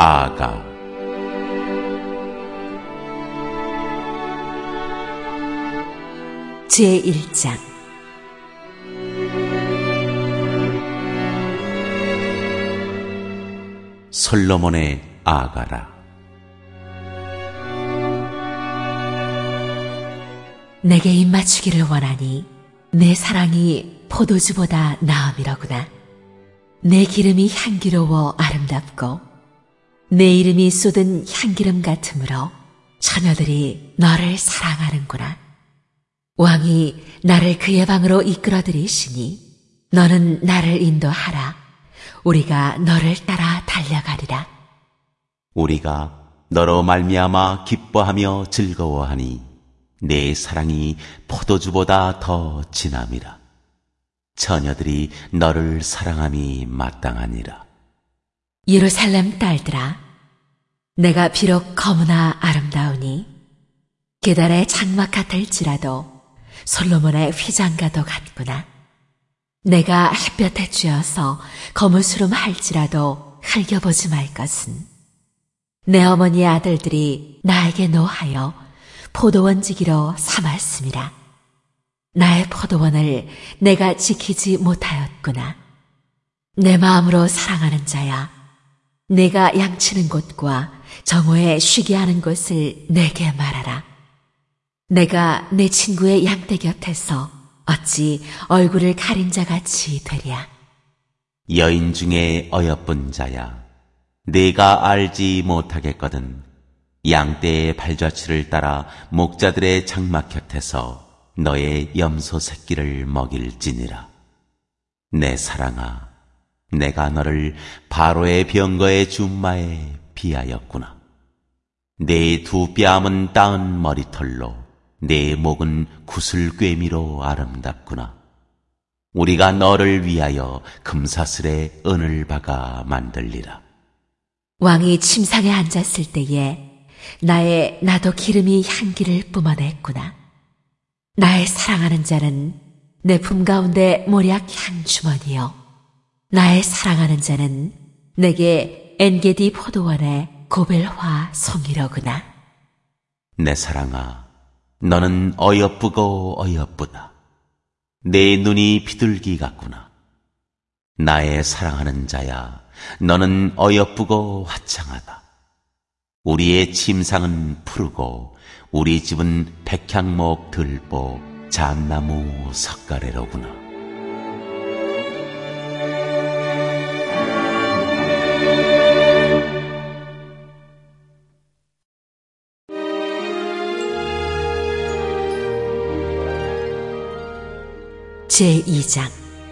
아가. 제1장. 솔로몬의 아가라. 내게 입맞추기를 원하니 내 사랑이 포도주보다 나음이로구나. 내 기름이 향기로워 아름답고 내 이름이 쏟은 향기름 같으므로 처녀들이 너를 사랑하는구나. 왕이 나를 그의 방으로 이끌어들이시니 너는 나를 인도하라. 우리가 너를 따라 달려가리라. 우리가 너로 말미암아 기뻐하며 즐거워하니 내 사랑이 포도주보다 더 진함이라. 처녀들이 너를 사랑함이 마땅하니라. 예루살렘 딸들아, 내가 비록 거무나 아름다우니 게달의 장막 같을지라도 솔로몬의 휘장과도 같구나. 내가 햇볕에 쬐어서 거무스름 할지라도 흘겨보지 말 것은 내 어머니의 아들들이 나에게 노하여 포도원지기로 삼았음이라. 나의 포도원을 내가 지키지 못하였구나. 내 마음으로 사랑하는 자야, 내가 양치는 곳과 정오에 쉬게 하는 곳을 내게 말하라. 내가 내 친구의 양떼 곁에서 어찌 얼굴을 가린 자같이 되랴. 여인 중에 어여쁜 자야, 내가 알지 못하겠거든 양떼의 발자취를 따라 목자들의 장막 곁에서 너의 염소 새끼를 먹일지니라. 내 사랑아, 내가 너를 바로의 병거의 줌마에 비하였구나. 내 두 뺨은 따은 머리털로 내 목은 구슬꿰미로 아름답구나. 우리가 너를 위하여 금사슬에 은을 박아 만들리라. 왕이 침상에 앉았을 때에 나도 기름이 향기를 뿜어냈구나. 나의 사랑하는 자는 내 품 가운데 모략 향 주머니요, 나의 사랑하는 자는 내게 엔게디 포도원의 고벨화 송이로구나. 내 사랑아, 너는 어여쁘고 어여쁘다. 내 눈이 비둘기 같구나. 나의 사랑하는 자야, 너는 어여쁘고 화창하다. 우리의 침상은 푸르고 우리 집은 백향목 들보 잣나무 석가래로구나. 제2장.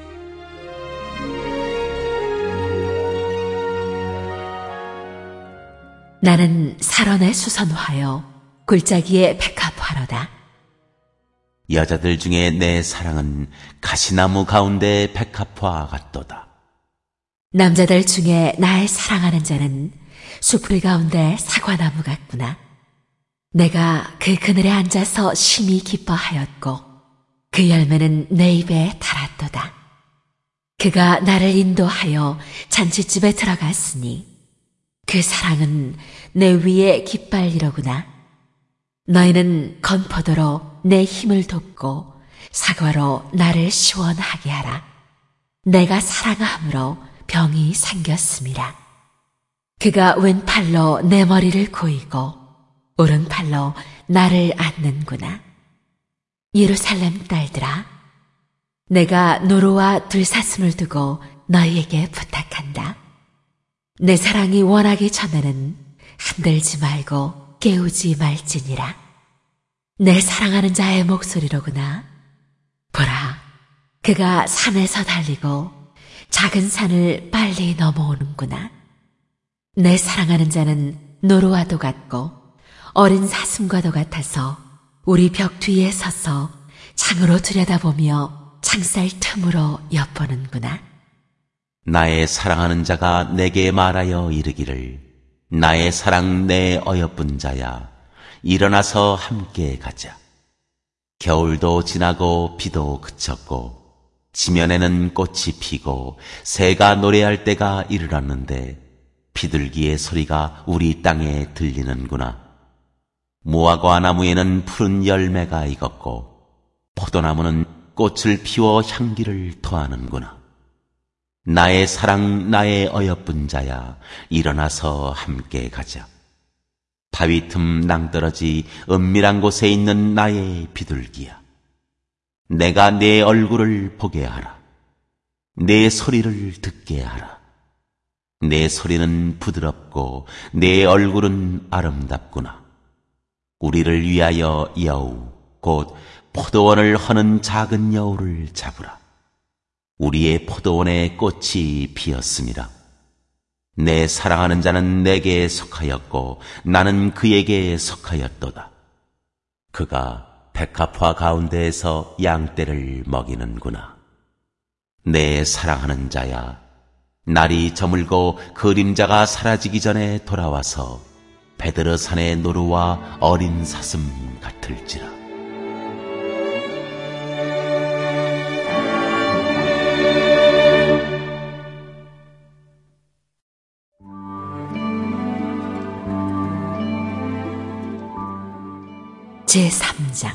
나는 사론의 수선화요 골짜기의 백합화로다. 여자들 중에 내 사랑은 가시나무 가운데 백합화 같도다. 남자들 중에 나의 사랑하는 자는 수풀 가운데 사과나무 같구나. 내가 그 그늘에 앉아서 심히 기뻐하였고 그 열매는 내 입에 달았도다. 그가 나를 인도하여 잔치집에 들어갔으니 그 사랑은 내 위에 깃발이로구나. 너희는 건포도로 내 힘을 돕고 사과로 나를 시원하게 하라. 내가 사랑함으로 병이 생겼음이라. 그가 왼팔로 내 머리를 고이고 오른팔로 나를 안는구나. 예루살렘 딸들아, 내가 노루와 들사슴을 두고 너희에게 부탁한다. 내 사랑이 원하기 전에는 흔들지 말고 깨우지 말지니라. 내 사랑하는 자의 목소리로구나. 보라, 그가 산에서 달리고 작은 산을 빨리 넘어오는구나. 내 사랑하는 자는 노루와도 같고 어린 사슴과도 같아서 우리 벽 뒤에 서서 창으로 들여다보며 창살 틈으로 엿보는구나. 나의 사랑하는 자가 내게 말하여 이르기를, 나의 사랑 내 어여쁜 자야, 일어나서 함께 가자. 겨울도 지나고 비도 그쳤고 지면에는 꽃이 피고 새가 노래할 때가 이르렀는데 비둘기의 소리가 우리 땅에 들리는구나. 무화과 나무에는 푸른 열매가 익었고 포도나무는 꽃을 피워 향기를 토하는구나. 나의 사랑, 나의 어여쁜 자야, 일어나서 함께 가자. 바위 틈 낭떠러지 은밀한 곳에 있는 나의 비둘기야. 내가 내 얼굴을 보게 하라. 내 소리를 듣게 하라. 내 소리는 부드럽고 내 얼굴은 아름답구나. 우리를 위하여 여우, 곧 포도원을 허는 작은 여우를 잡으라. 우리의 포도원에 꽃이 피었습니다. 내 사랑하는 자는 내게 속하였고 나는 그에게 속하였도다. 그가 백합화 가운데에서 양떼를 먹이는구나. 내 사랑하는 자야, 날이 저물고 그림자가 사라지기 전에 돌아와서 베드르산의 노루와 어린 사슴 같을지라. 제3장.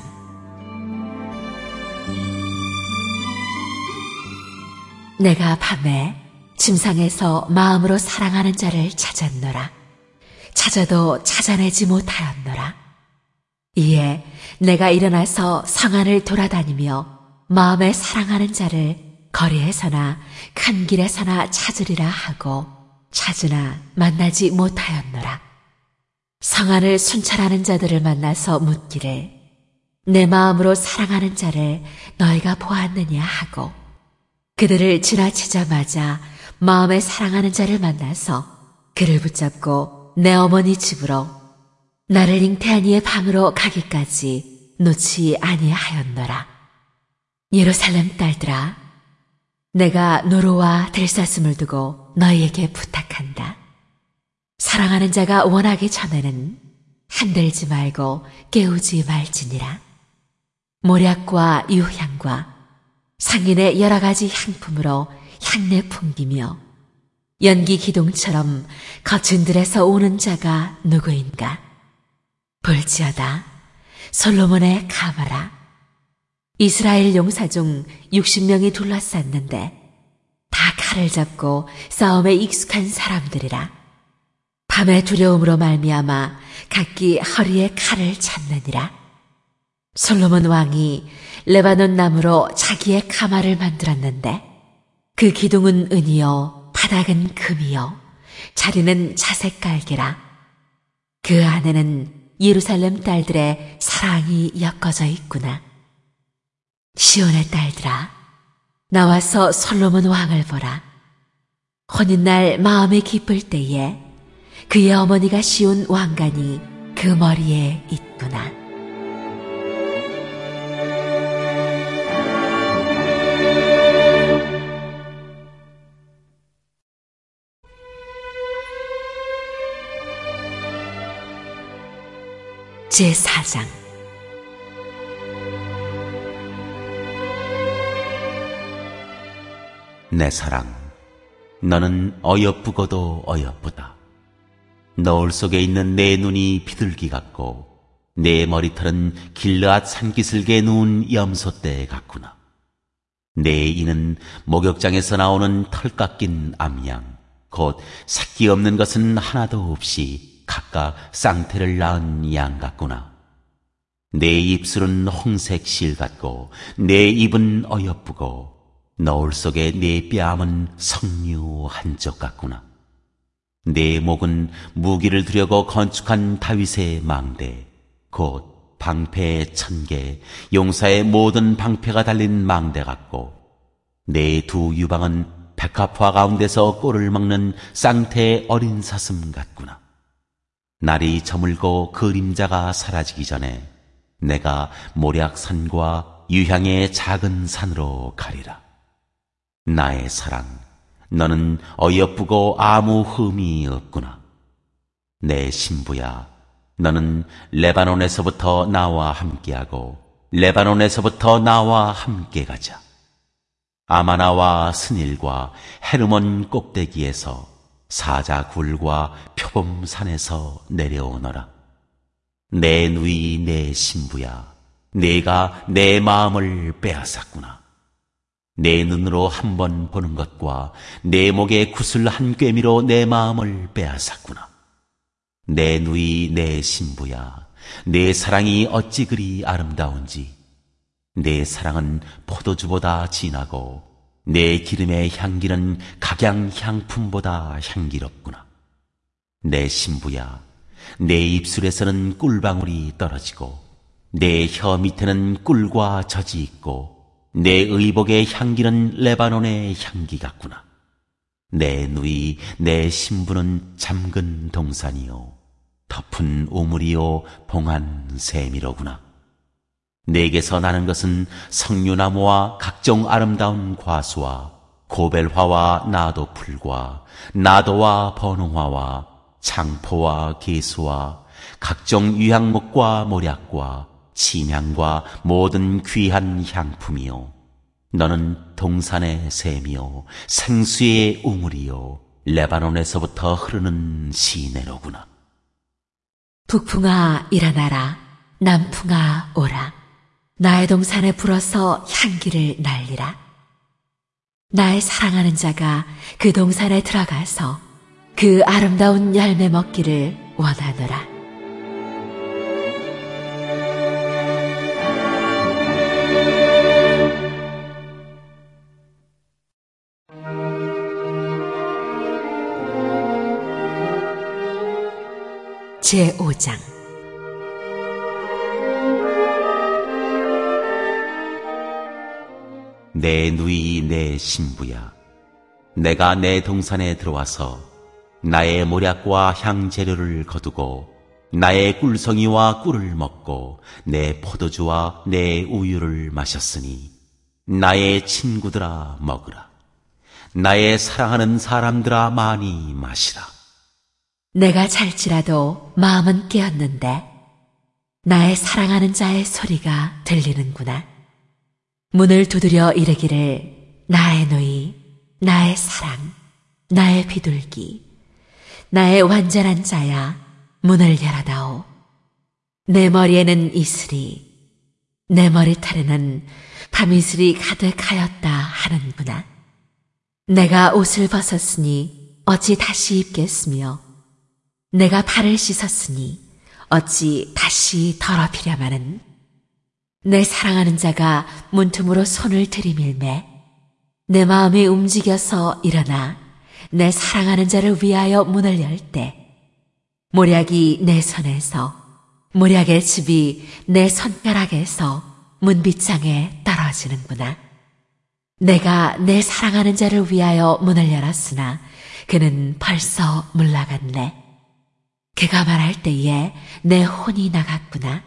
내가 밤에 침상에서 마음으로 사랑하는 자를 찾았노라. 찾아도 찾아내지 못하였노라. 이에 내가 일어나서 성 안을 돌아다니며 마음에 사랑하는 자를 거리에서나 큰 길에서나 찾으리라 하고 찾으나 만나지 못하였노라. 성 안을 순찰하는 자들을 만나서 묻기를 내 마음으로 사랑하는 자를 너희가 보았느냐 하고 그들을 지나치자마자 마음에 사랑하는 자를 만나서 그를 붙잡고 내 어머니 집으로 나를 잉태한 이의 방으로 가기까지 놓지 아니하였노라. 예루살렘 딸들아, 내가 노루와 들사슴을 두고 너희에게 부탁한다. 사랑하는 자가 원하기 전에는 흔들지 말고 깨우지 말지니라. 모략과 유향과 상인의 여러 가지 향품으로 향내 풍기며 연기 기둥처럼 거친 들에서 오는 자가 누구인가? 볼지어다, 솔로몬의 가마라. 이스라엘 용사 중 60명이 둘러쌌는데 다 칼을 잡고 싸움에 익숙한 사람들이라. 밤의 두려움으로 말미암아 각기 허리에 칼을 찾느니라. 솔로몬 왕이 레바논 나무로 자기의 가마를 만들었는데 그 기둥은 은이요 바닥은 금이요 자리는 자색 깔개라. 그 안에는 예루살렘 딸들의 사랑이 엮어져 있구나. 시온의 딸들아, 나와서 솔로몬 왕을 보라. 혼인날 마음이 기쁠 때에 그의 어머니가 씌운 왕관이 그 머리에 있구나. 제4장. 내 사랑, 너는 어여쁘고도 어여쁘다. 너울 속에 있는 내 눈이 비둘기 같고 내 머리털은 길르앗 산기슭에 누운 염소떼 같구나. 내 이는 목욕장에서 나오는 털 깎인 암양, 곧 새끼 없는 것은 하나도 없이 각각 쌍태를 낳은 양 같구나. 내 입술은 홍색 실 같고 내 입은 어여쁘고 너울 속에 내 뺨은 석류 한쪽 같구나. 내 목은 무기를 두려고 건축한 다윗의 망대, 곧 방패 1000개, 용사의 모든 방패가 달린 망대 같고 내 두 유방은 백합화 가운데서 꼴을 먹는 쌍태의 어린 사슴 같구나. 날이 저물고 그림자가 사라지기 전에 내가 모략산과 유향의 작은 산으로 가리라. 나의 사랑, 너는 어여쁘고 아무 흠이 없구나. 내 신부야, 너는 레바논에서부터 나와 함께하고 레바논에서부터 나와 함께 가자. 아마나와 스닐과 헤르몬 꼭대기에서 사자굴과 표범산에서 내려오너라. 내 누이 내 신부야, 네가 내 마음을 빼앗았구나. 내 눈으로 한 번 보는 것과 내 목에 구슬 한 꿰미로 내 마음을 빼앗았구나. 내 누이 내 신부야, 내 사랑이 어찌 그리 아름다운지. 내 사랑은 포도주보다 진하고 내 기름의 향기는 각양 향품보다 향기롭구나. 내 신부야, 내 입술에서는 꿀방울이 떨어지고 내 혀 밑에는 꿀과 젖이 있고 내 의복의 향기는 레바논의 향기 같구나. 내 누이 내 신부는 잠근 동산이요 덮은 우물이요 봉한 새미로구나. 내게서 나는 것은 석류나무와 각종 아름다운 과수와 고벨화와 나도풀과 나도와 번홍화와 창포와 개수와 각종 유향목과 모략과 침향과 모든 귀한 향품이요 너는 동산의 샘이요 생수의 우물이요 레바논에서부터 흐르는 시내로구나. 북풍아 일어나라, 남풍아 오라. 나의 동산에 불어서 향기를 날리라. 나의 사랑하는 자가 그 동산에 들어가서 그 아름다운 열매 먹기를 원하노라. 제5장. 내 누이 내 신부야, 내가 내 동산에 들어와서 나의 모략과 향재료를 거두고 나의 꿀성이와 꿀을 먹고 내 포도주와 내 우유를 마셨으니 나의 친구들아 먹으라. 나의 사랑하는 사람들아 많이 마시라. 내가 잘지라도 마음은 깨었는데 나의 사랑하는 자의 소리가 들리는구나. 문을 두드려 이르기를 나의 누이, 나의 사랑, 나의 비둘기, 나의 완전한 자야, 문을 열어다오. 내 머리에는 이슬이, 내 머리털에는 밤이슬이 가득하였다 하는구나. 내가 옷을 벗었으니 어찌 다시 입겠으며 내가 발을 씻었으니 어찌 다시 더럽히려마는. 내 사랑하는 자가 문틈으로 손을 들이밀매 내 마음이 움직여서 일어나 내 사랑하는 자를 위하여 문을 열 때 모략이 내 손에서 모략의 즙이 내 손가락에서 문빗장에 떨어지는구나. 내가 내 사랑하는 자를 위하여 문을 열었으나 그는 벌써 물러갔네. 그가 말할 때에 내 혼이 나갔구나.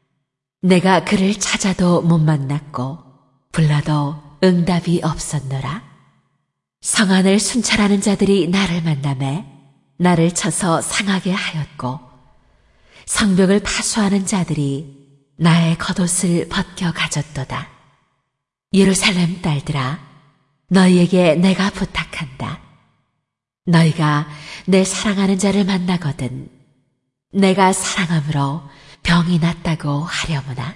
내가 그를 찾아도 못 만났고 불러도 응답이 없었노라. 성안을 순찰하는 자들이 나를 만나매 나를 쳐서 상하게 하였고 성벽을 파수하는 자들이 나의 겉옷을 벗겨 가졌도다. 예루살렘 딸들아, 너희에게 내가 부탁한다. 너희가 내 사랑하는 자를 만나거든 내가 사랑함으로 병이 낫다고 하려무나.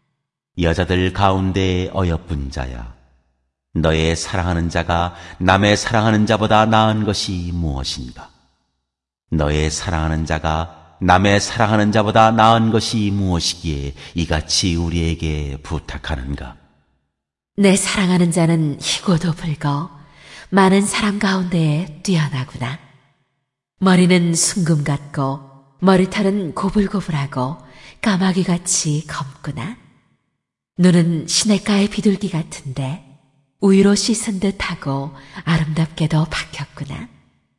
여자들 가운데 어여쁜 자야, 너의 사랑하는 자가 남의 사랑하는 자보다 나은 것이 무엇인가? 너의 사랑하는 자가 남의 사랑하는 자보다 나은 것이 무엇이기에 이같이 우리에게 부탁하는가? 내 사랑하는 자는 희고도 붉어 많은 사람 가운데에 뛰어나구나. 머리는 순금 같고 머리털은 고불고불하고 까마귀같이 검구나. 눈은 시냇가의 비둘기 같은데 우유로 씻은 듯하고 아름답게도 박혔구나.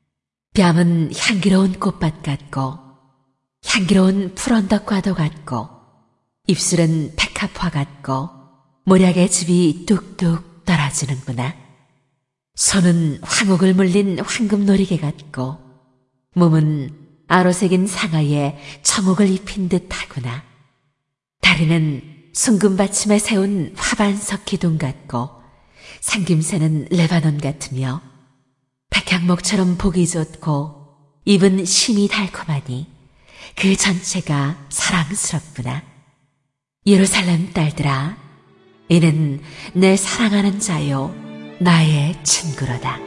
뺨은 향기로운 꽃밭 같고 향기로운 푸른덕과도 같고 입술은 백합화 같고 모략의 즙이 뚝뚝 떨어지는구나. 손은 황옥을 물린 황금놀이개 같고 몸은 아로새긴 상아에 청옥을 입힌 듯하구나. 다리는 숭금받침에 세운 화반석 기둥 같고 생김새는 레바논 같으며 백향목처럼 보기 좋고 입은 심이 달콤하니 그 전체가 사랑스럽구나. 예루살렘 딸들아, 이는 내 사랑하는 자요 나의 친구로다.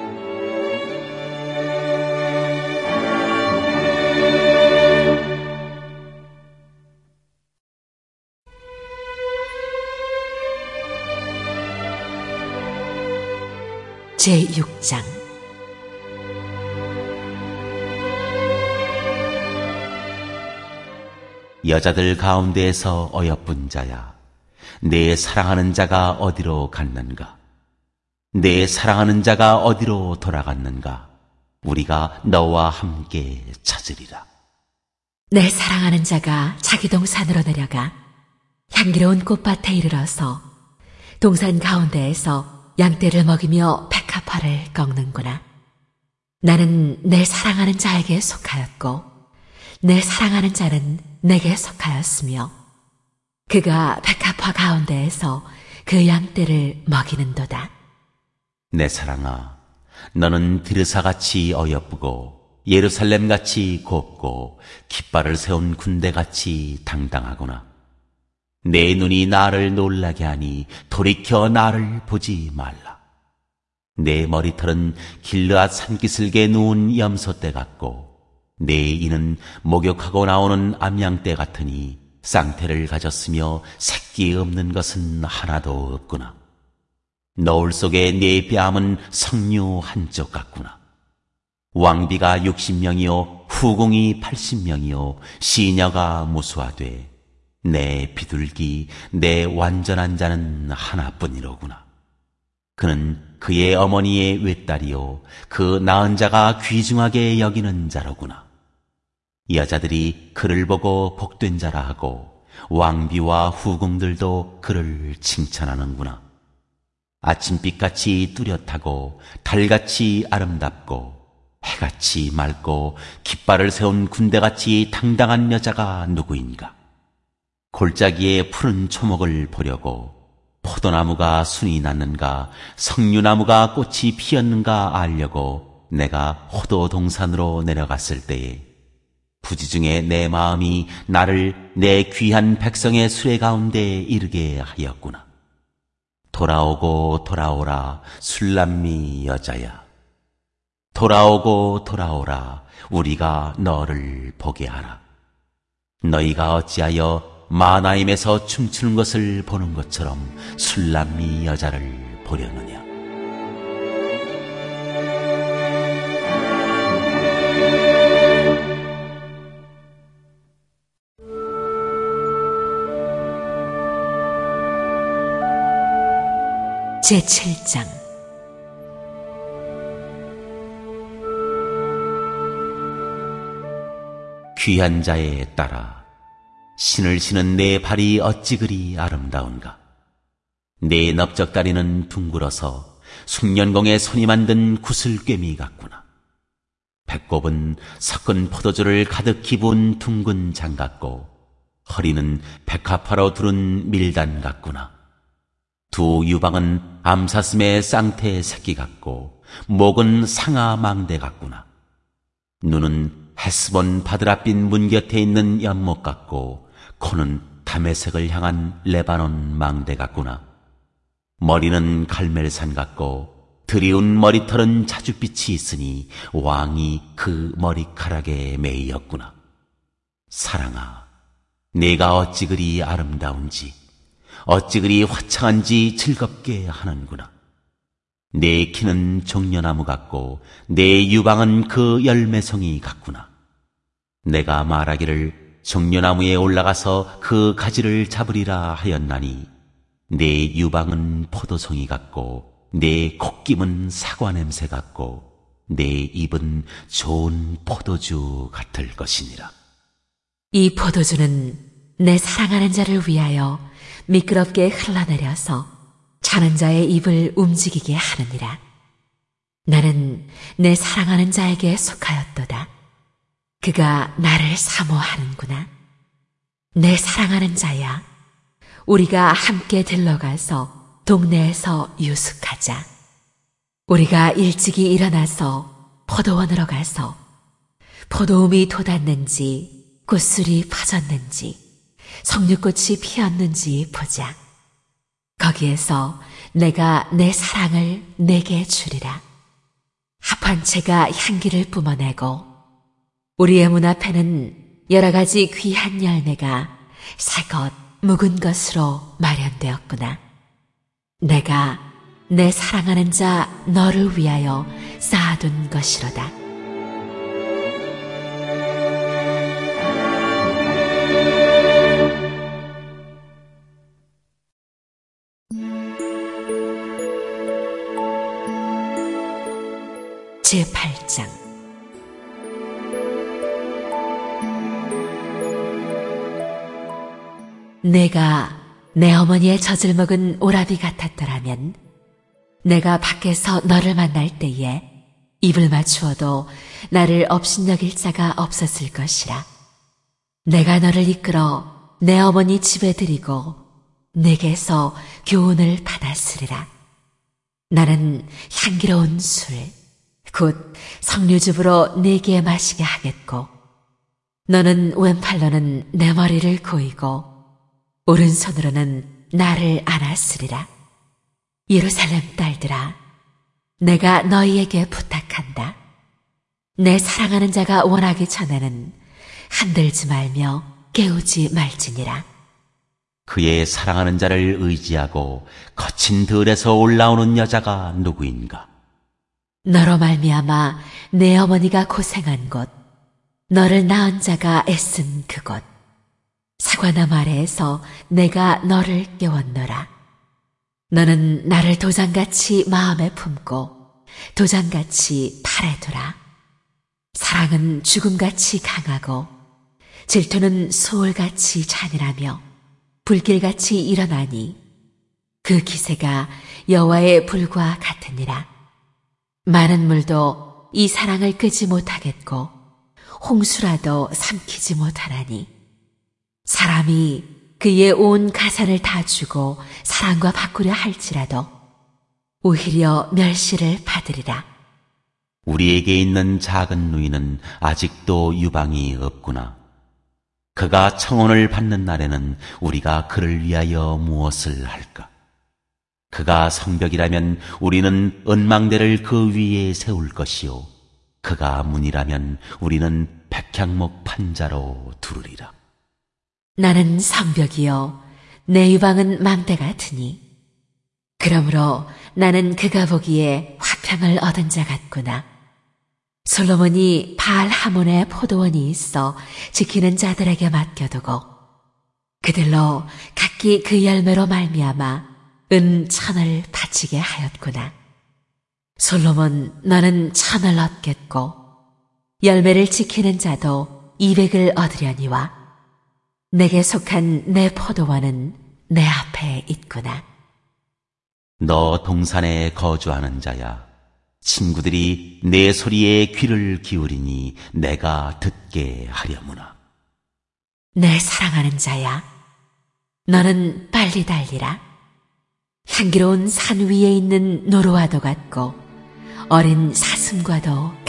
제6장. 여자들 가운데에서 어여쁜 자야, 내 사랑하는 자가 어디로 갔는가? 내 사랑하는 자가 어디로 돌아갔는가? 우리가 너와 함께 찾으리라. 내 사랑하는 자가 자기 동산으로 내려가 향기로운 꽃밭에 이르러서 동산 가운데에서 양떼를 먹이며 백합화를 꺾는구나. 나는 내 사랑하는 자에게 속하였고 내 사랑하는 자는 내게 속하였으며 그가 백합화 가운데에서 그 양떼를 먹이는도다. 내 사랑아, 너는 디르사같이 어여쁘고 예루살렘같이 곱고 깃발을 세운 군대같이 당당하구나. 내 눈이 나를 놀라게 하니 돌이켜 나를 보지 말라. 내 머리털은 길르앗 산기슭에 누운 염소떼 같고 내 이는 목욕하고 나오는 암양떼 같으니 쌍태를 가졌으며 새끼 없는 것은 하나도 없구나. 너울 속에 네 뺨은 석류 한쪽 같구나. 왕비가 60명이요 후궁이 80명이요 시녀가 무수하되 내 비둘기 내 완전한 자는 하나뿐이로구나. 그는 그의 어머니의 외딸이요 그 낳은 자가 귀중하게 여기는 자로구나. 여자들이 그를 보고 복된 자라 하고 왕비와 후궁들도 그를 칭찬하는구나. 아침빛같이 뚜렷하고 달같이 아름답고 해같이 맑고 깃발을 세운 군대같이 당당한 여자가 누구인가? 골짜기에 푸른 초목을 보려고 포도나무가 순이 났는가 석류나무가 꽃이 피었는가 알려고 내가 호도 동산으로 내려갔을 때에 부지중에 내 마음이 나를 내 귀한 백성의 수레 가운데 이르게 하였구나. 돌아오고 돌아오라 술람미 여자야. 돌아오고 돌아오라 우리가 너를 보게 하라. 너희가 어찌하여 마나임에서 춤추는 것을 보는 것처럼 술람미 여자를 보려느냐. 제7장. 귀한 자에 따라 신을 신은 내 발이 어찌 그리 아름다운가. 내 넓적다리는 둥글어서 숙련공의 손이 만든 구슬꿰미 같구나. 배꼽은 섞은 포도주를 가득히 부은 둥근 장 같고 허리는 백합화로 두른 밀단 같구나. 두 유방은 암사슴의 쌍태 새끼 같고 목은 상아 망대 같구나. 눈은 헤스본 바드라빛 문 곁에 있는 연못 같고 코는 다메섹을 향한 레바논 망대 같구나. 머리는 갈멜산 같고 드리운 머리털은 자줏빛이 있으니 왕이 그 머리카락에 매이었구나. 사랑아, 내가 어찌 그리 아름다운지 어찌 그리 화창한지 즐겁게 하는구나. 내 키는 종려나무 같고 내 유방은 그 열매송이 같구나. 내가 말하기를 종려나무에 올라가서 그 가지를 잡으리라 하였나니 내 유방은 포도송이 같고 내 콧김은 사과 냄새 같고 내 입은 좋은 포도주 같을 것이니라. 이 포도주는 내 사랑하는 자를 위하여 미끄럽게 흘러내려서 자는 자의 입을 움직이게 하느니라. 나는 내 사랑하는 자에게 속하였도다. 그가 나를 사모하는구나. 내 사랑하는 자야, 우리가 함께 들러가서 동네에서 유숙하자. 우리가 일찍이 일어나서 포도원으로 가서 포도움이 돋았는지 꽃술이 퍼졌는지 석류꽃이 피었는지 보자. 거기에서 내가 내 사랑을 내게 주리라. 합한채가 향기를 뿜어내고 우리의 문 앞에는 여러 가지 귀한 열매가 새것 묵은 것으로 마련되었구나. 내가 내 사랑하는 자 너를 위하여 쌓아둔 것이로다. 제8장 내가 내 어머니의 젖을 먹은 오라비 같았더라면 내가 밖에서 너를 만날 때에 입을 맞추어도 나를 업신여길 자가 없었을 것이라. 내가 너를 이끌어 내 어머니 집에 들이고 내게서 교훈을 받았으리라. 나는 향기로운 술 곧 석류즙으로 네게 마시게 하겠고 너는 왼팔로는 내 머리를 고이고 오른손으로는 나를 안았으리라. 예루살렘 딸들아, 내가 너희에게 부탁한다. 내 사랑하는 자가 원하기 전에는 흔들지 말며 깨우지 말지니라. 그의 사랑하는 자를 의지하고 거친 들에서 올라오는 여자가 누구인가? 너로 말미암아 내 어머니가 고생한 곳, 너를 낳은 자가 애쓴 그곳, 사과나무 아래에서 내가 너를 깨웠노라. 너는 나를 도장같이 마음에 품고 도장같이 팔에 두라. 사랑은 죽음같이 강하고 질투는 소울같이 잔인하며 불길같이 일어나니 그 기세가 여호와의 불과 같으니라. 많은 물도 이 사랑을 끄지 못하겠고 홍수라도 삼키지 못하나니 사람이 그의 온 가산을 다 주고 사랑과 바꾸려 할지라도 오히려 멸시를 받으리라. 우리에게 있는 작은 누이는 아직도 유방이 없구나. 그가 청혼을 받는 날에는 우리가 그를 위하여 무엇을 할까? 그가 성벽이라면 우리는 은망대를 그 위에 세울 것이요 그가 문이라면 우리는 백향목 판자로 두르리라. 나는 성벽이요 내 유방은 망대 같으니 그러므로 나는 그가 보기에 화평을 얻은 자 같구나. 솔로몬이 바알 하몬의 포도원이 있어 지키는 자들에게 맡겨두고 그들로 각기 그 열매로 말미암아 은 1000을 바치게 하였구나. 솔로몬 너는 1000을 얻겠고 열매를 지키는 자도 200을 얻으려니와 내게 속한 내 포도원은 내 앞에 있구나. 너 동산에 거주하는 자야. 친구들이 내 소리에 귀를 기울이니 내가 듣게 하려무나. 내 사랑하는 자야, 너는 빨리 달리라. 향기로운 산 위에 있는 노루와도 같고 어린 사슴과도